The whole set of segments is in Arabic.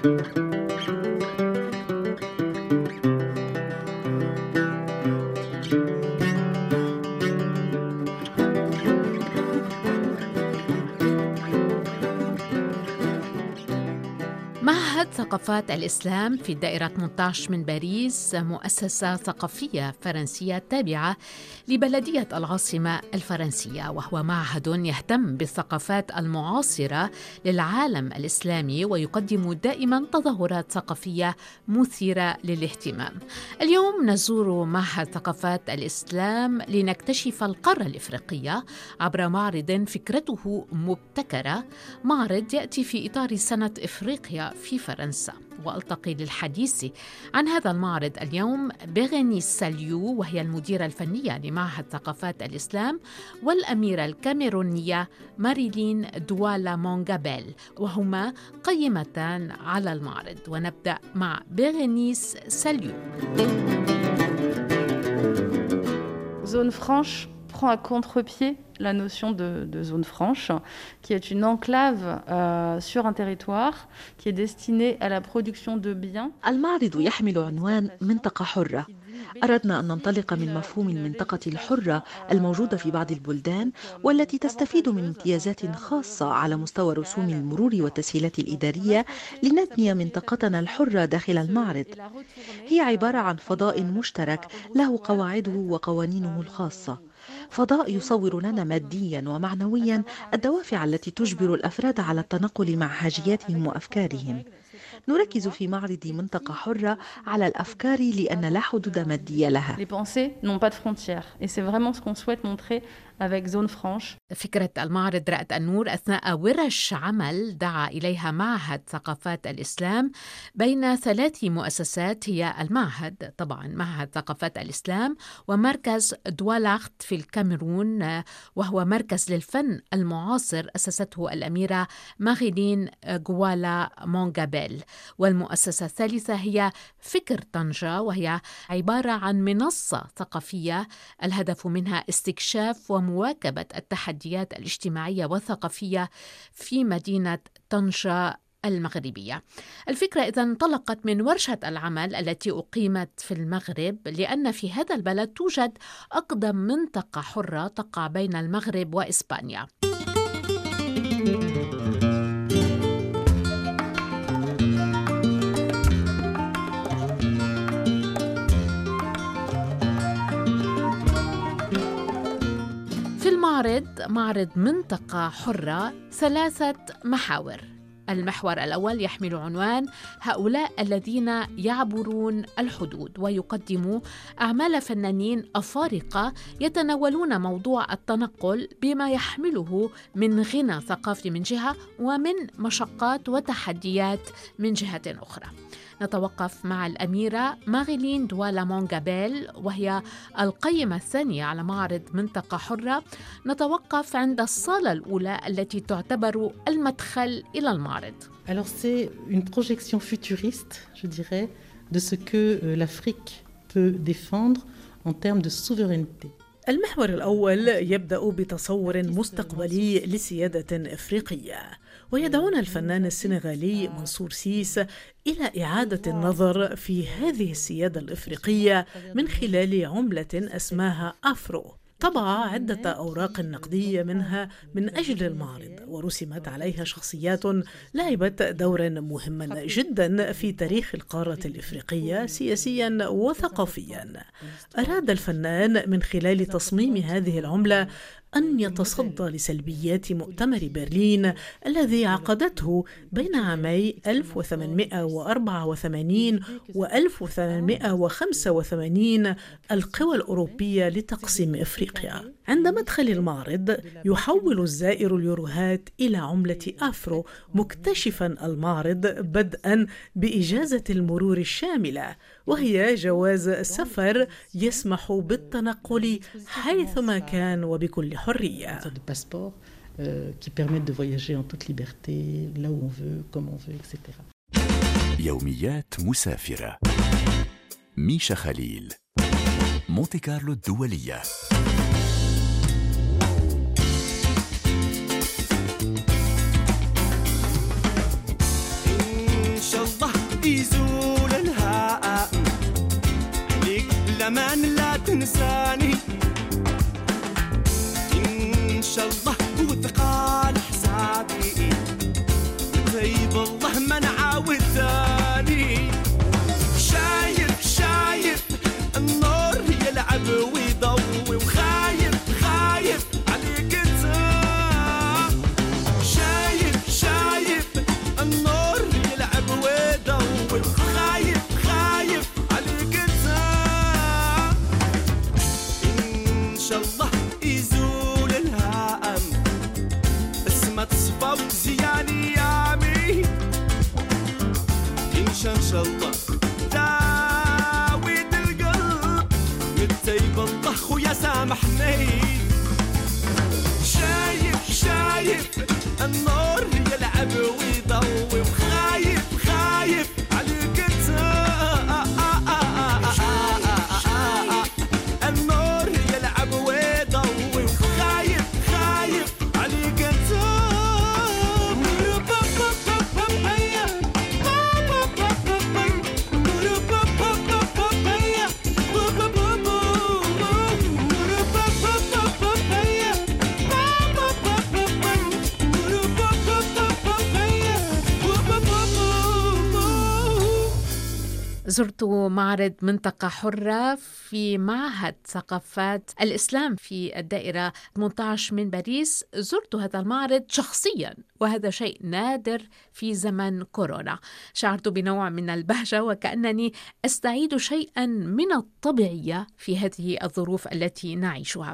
معهد ثقافات الإسلام في دائرة 18 من باريس مؤسسة ثقافية فرنسية تابعة لبلدية العاصمة الفرنسية، وهو معهد يهتم بالثقافات المعاصرة للعالم الإسلامي ويقدم دائما تظاهرات ثقافية مثيرة للاهتمام. اليوم نزور معهد ثقافات الإسلام لنكتشف القارة الإفريقية عبر معرض فكرته مبتكرة، معرض يأتي في إطار سنة إفريقيا في فرنسا. وألتقي للحديث عن هذا المعرض اليوم بيرينيس ساليو، وهي المديرة الفنية لمعهد ثقافات الإسلام، والأميرة الكاميرونية ماريلين دوالا مونغابيل، وهما قيمتان على المعرض. ونبدأ مع بيرينيس ساليو. Zone franche prend à contre-pied la notion de zone franche, qui est une enclave sur un territoire qui est destinée à la production de biens. المعرض يحمل عنوان منطقة حرة. أردنا أن ننطلق من مفهوم المنطقة الحرة الموجودة في بعض البلدان والتي تستفيد من امتيازات خاصة على مستوى رسوم المرور والتسهيلات الإدارية، لنبني منطقتنا الحرة داخل المعرض. هي عبارة عن فضاء مشترك له قواعده وقوانينه الخاصة، فضاء يصور لنا ماديا ومعنويا الدوافع التي تجبر الأفراد على التنقل مع حاجياتهم وأفكارهم. نركز في معرض منطقة حرة على الأفكار لأن لا حدود مادية لها. Les pensées n'ont pas de frontières et c'est vraiment ce qu'on souhaite montrer avec Zone Franche. فكرة المعرض رأت النور أثناء ورش عمل دعا إليها معهد ثقافات الإسلام بين 3 مؤسسات، هي المعهد طبعا معهد ثقافات الإسلام، ومركز دوالارت في الكاميرون، وهو مركز للفن المعاصر أسسته الأميرة ماريلين غوالا مونغابيل، والمؤسسة الثالثة هي فكر طنجة، وهي عبارة عن منصة ثقافية الهدف منها استكشاف ومواكبة التحديات الاجتماعية والثقافية في مدينة طنجة المغربية. الفكرة إذن انطلقت من ورشة العمل التي أقيمت في المغرب، لأن في هذا البلد توجد أقدم منطقة حرة تقع بين المغرب وإسبانيا. معرض منطقة حرة 3 محاور. المحور الأول يحمل عنوان هؤلاء الذين يعبرون الحدود، ويقدم أعمال فنانين أفارقة يتناولون موضوع التنقل بما يحمله من غنى ثقافي من جهة ومن مشقات وتحديات من جهة أخرى. نتوقف مع الأميرة ماريلين دوالا مونغابيل، وهي القيمة الثانية على معرض منطقة حرة. نتوقف عند الصالة الأولى التي تعتبر المدخل إلى المعرض. Alors c'est une projection futuriste, je dirais, de ce que l'Afrique peut défendre en termes de souveraineté. المحور الأول يبدأ بتصور مستقبلي لسيادة إفريقية، ويدعونا الفنان السنغالي منصور سيس إلى إعادة النظر في هذه السيادة الإفريقية من خلال عملة اسمها أفرو. طبع عدة أوراق نقدية منها من أجل المعرض، ورسمت عليها شخصيات لعبت دورا مهما جدا في تاريخ القارة الإفريقية سياسيا وثقافيا. أراد الفنان من خلال تصميم هذه العملة أن يتصدى لسلبيات مؤتمر برلين الذي عقدته بين عامي 1884 و 1885 القوى الأوروبية لتقسيم إفريقيا. عند مدخل المعرض يحول الزائر اليوروهات إلى عملة أفرو، مكتشفا المعرض بدءا بإجازة المرور الشاملة، وهي جواز سفر يسمح بالتنقل حيثما كان وبكل حرية. qui permettent de voyager en toute liberté, là où on veut, comme on veut, etc. يوميات مسافرة. ميشا خليل، مونتي كارلو الدولية. إن شاء الله يزول الهام عليك الأمان لا تنساني إن شاء الله وثقال حسابي طيب الله ما نعاود ثاني شايف النور يلعب ويضوي وخايف عليك انت شايف النور يلعب ويضوي وخايف عليك انت ان شاء الله يزول الهام بس ما تصفى وتزيان ايامي ان شاء الله داويد القلب متيب الله خويا سامحني شايف النور يلعب ويضوي وخايف عليك انت النور يلعب ويضوي وخايف عليك انت زرت معرض منطقة حرة في معهد ثقافات الإسلام في الدائرة 18 من باريس. زرت هذا المعرض شخصياً وهذا شيء نادر في زمن كورونا. شعرت بنوع من البهجة وكأنني أستعيد شيئاً من الطبيعية في هذه الظروف التي نعيشها.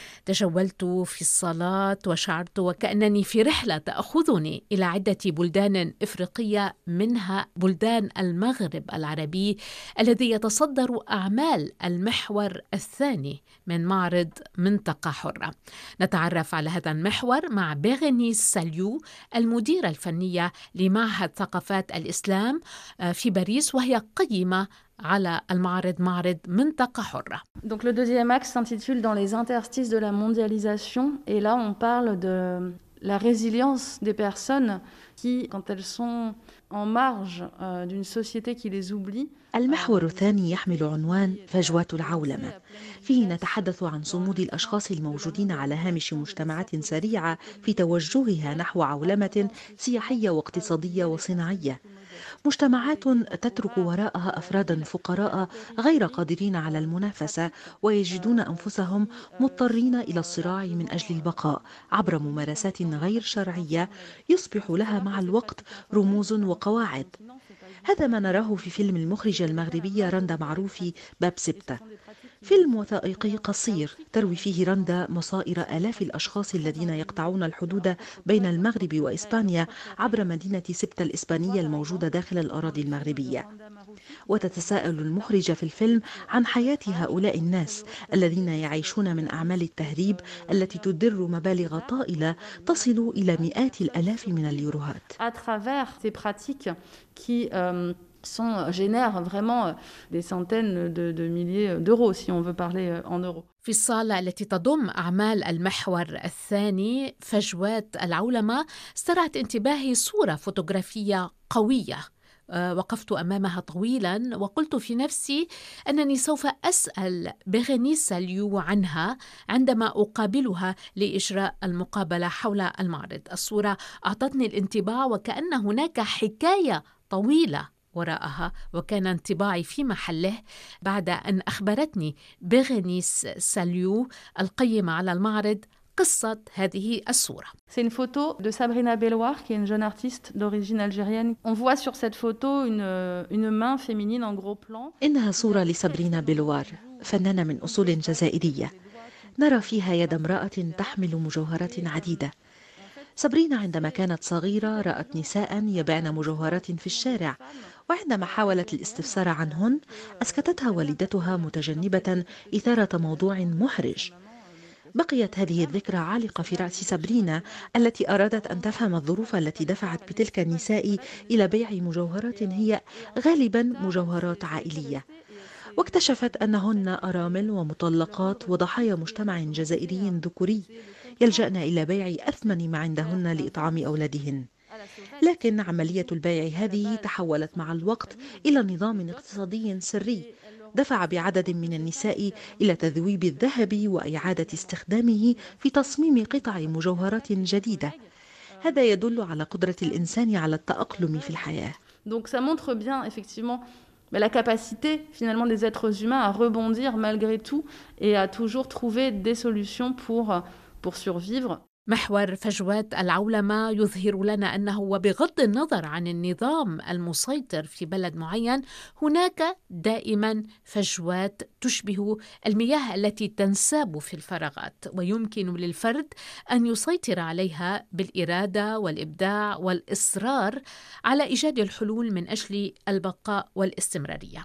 تجولت في الصالات وشعرت وكأنني في رحلة تأخذني إلى عدة بلدان إفريقية منها بلدان المغرب العربي الذي يتصدر أعمال المحور الثاني من معرض منطقة حرة. نتعرف على هذا المحور مع بيغينيس ساليو المديرة الفنية لمعهد ثقافات الإسلام في باريس وهي قيمة على المعرض معرض منطقة حرة. Donc le deuxième axe s'intitule Dans les interstices de la mondialisation et là on parle de la résilience des personnes qui quand elles sont en marge d'une société qui les oublie. المحور الثاني يحمل عنوان فجوات العولمة. فيه نتحدث عن صمود الأشخاص الموجودين على هامش مجتمعات سريعة في توجهها نحو عولمة سياحية واقتصادية وصناعية. مجتمعات تترك وراءها أفرادا فقراء غير قادرين على المنافسة ويجدون أنفسهم مضطرين إلى الصراع من أجل البقاء عبر ممارسات غير شرعية يصبح لها مع الوقت رموز وقواعد. هذا ما نراه في فيلم المخرجة المغربية رندا معروفي باب سبتة. فيلم وثائقي قصير تروي فيه رندا مصائر آلاف الأشخاص الذين يقطعون الحدود بين المغرب وإسبانيا عبر مدينة سبتة الإسبانية الموجودة داخل الأراضي المغربية. وتتساءل المخرجة في الفيلم عن حياة هؤلاء الناس الذين يعيشون من أعمال التهريب التي تدر مبالغ طائلة تصل إلى مئات الآلاف من اليوروهات. génèrent vraiment des centaines de milliers d'euros si on veut parler en euros. في الصالة التي تضم أعمال المحور الثاني فجوات العولمة استرعت انتباهي صورة فوتوغرافية قوية. وقفت أمامها طويلا وقلت في نفسي أنني سوف أسأل بيغينيس ساليو عنها عندما أقابلها لإجراء المقابلة حول المعرض. الصورة أعطتني الانطباع وكأن هناك حكاية طويلة وراءها وكان انطباعي في محله بعد أن أخبرتني بيغينيس ساليو القيمة على المعرض قصة هذه الصورة. C'est une photo de Sabrina Belloir qui est une jeune artiste d'origine algérienne. On voit sur cette photo une main féminine en gros plan. إنها صورة لسابرينا بيلوار فنانة من أصول جزائرية. نرى فيها يد امرأة تحمل مجوهرات عديدة. سابرينا عندما كانت صغيرة رأت نساء يبيعن مجوهرات في الشارع وعندما حاولت الاستفسار عنهن أسكتتها والدتها متجنبة إثارة موضوع محرج. بقيت هذه الذكرى عالقة في رأس سابرينا التي أرادت أن تفهم الظروف التي دفعت بتلك النساء إلى بيع مجوهرات هي غالبا مجوهرات عائلية. واكتشفت أنهن أرامل ومطلقات وضحايا مجتمع جزائري ذكوري يلجأن إلى بيع أثمن ما عندهن لإطعام أولادهن. لكن عملية البيع هذه تحولت مع الوقت إلى نظام اقتصادي سري دفع بعدد من النساء إلى تذويب الذهب وإعادة استخدامه في تصميم قطع مجوهرات جديدة. هذا يدل على قدرة الإنسان على التأقلم في الحياة. Donc ça montre bien effectivement la capacité finalement des êtres humains à rebondir malgré tout et à toujours trouver des solutions pour survivre. محور فجوات العولمة يظهر لنا أنه وبغض النظر عن النظام المسيطر في بلد معين هناك دائما فجوات تشبه المياه التي تنساب في الفراغات، ويمكن للفرد أن يسيطر عليها بالإرادة والإبداع والإصرار على إيجاد الحلول من أجل البقاء والاستمرارية.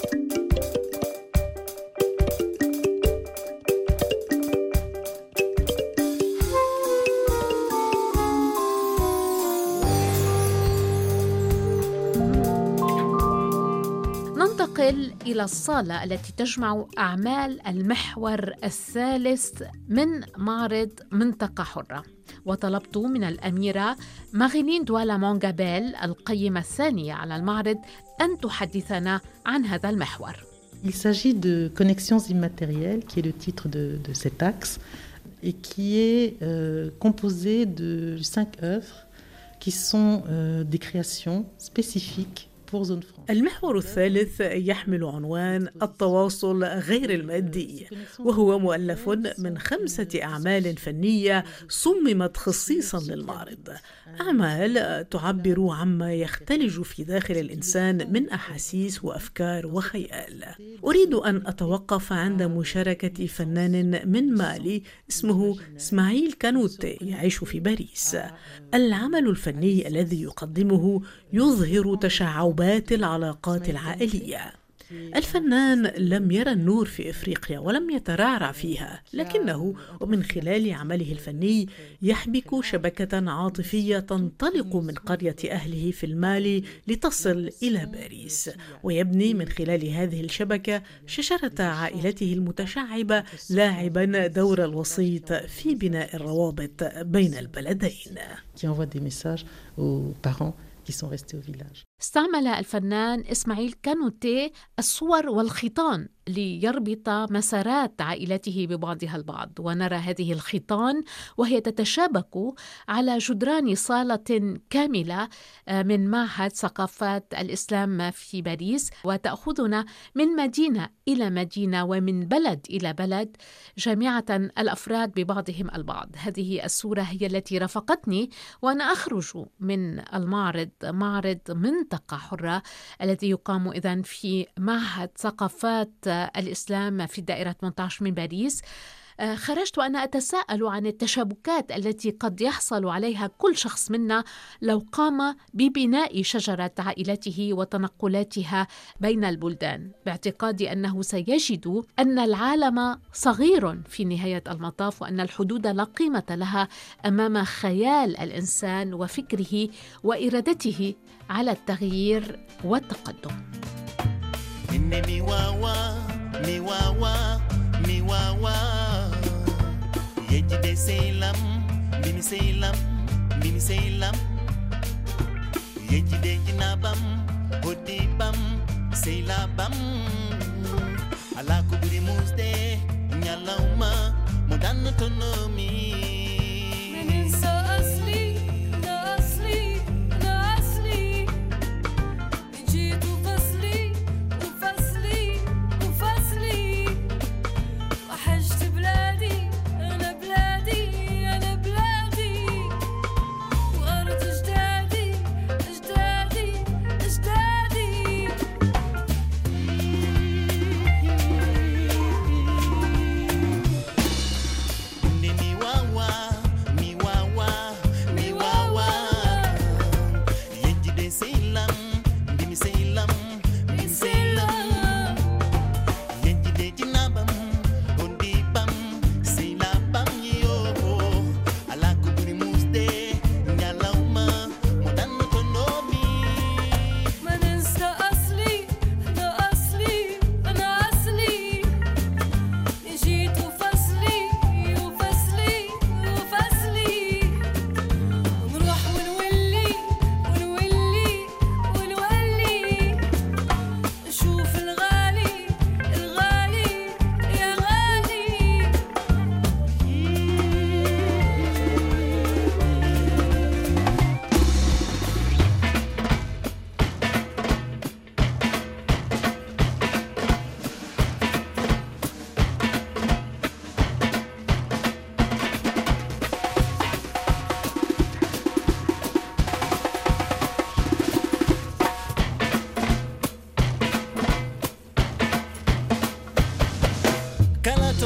ننتقل إلى الصالة التي تجمع أعمال المحور الثالث من معرض منطقة حرة، وطلبت من الأميرة ماريلين دوالا مونغابيل القيمة الثانية على المعرض أن تحدثنا عن هذا المحور. Il s'agit de Connexions immatérielles, qui est le titre de cet axe, et qui est composé de 5 œuvres qui sont des créations spécifiques. المحور الثالث يحمل عنوان التواصل غير المادي، وهو مؤلف من 5 أعمال فنية صممت خصيصا للمعرض، أعمال تعبر عما يختلج في داخل الإنسان من أحاسيس وأفكار وخيال. أريد أن أتوقف عند مشاركة فنان من مالي اسمه إسماعيل كانوتي يعيش في باريس. العمل الفني الذي يقدمه يظهر تشعبات العلاقات العائلية. الفنان لم يرى النور في إفريقيا ولم يترعرع فيها، لكنه ومن خلال عمله الفني يحبك شبكة عاطفية تنطلق من قرية أهله في المالي لتصل إلى باريس، ويبني من خلال هذه الشبكة شجرة عائلته المتشعبة، لاعبا دور الوسيط في بناء الروابط بين البلدين. استعمل الفنان إسماعيل كانوتي الصور والخيطان ليربط مسارات عائلته ببعضها البعض، ونرى هذه الخيطان وهي تتشابك على جدران صالة كاملة من معهد ثقافات الإسلام في باريس، وتأخذنا من مدينة إلى مدينة ومن بلد إلى بلد جامعة الأفراد ببعضهم البعض. هذه الصورة هي التي رافقتني وأنا أخرج من المعرض، معرض منطقة حرة الذي يقام إذن في معهد ثقافات الإسلام في دائرة 18 من باريس. خرجت وأنا أتساءل عن التشابكات التي قد يحصل عليها كل شخص منا لو قام ببناء شجرة عائلته وتنقلاتها بين البلدان، باعتقادي أنه سيجد أن العالم صغير في نهاية المطاف، وأن الحدود لا قيمة لها أمام خيال الإنسان وفكره وإرادته على التغيير والتقدم. Yejide seylam, bimi seylam, bimi seylam. Yejide jinabam, hodibam, seylabam. Ala kuburi musde, nyalauma, mudan tonomi. Menensa asli, na asli, na asli. Jitu fasli, ufasli, ufasli. Wahajt bladi.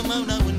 مونا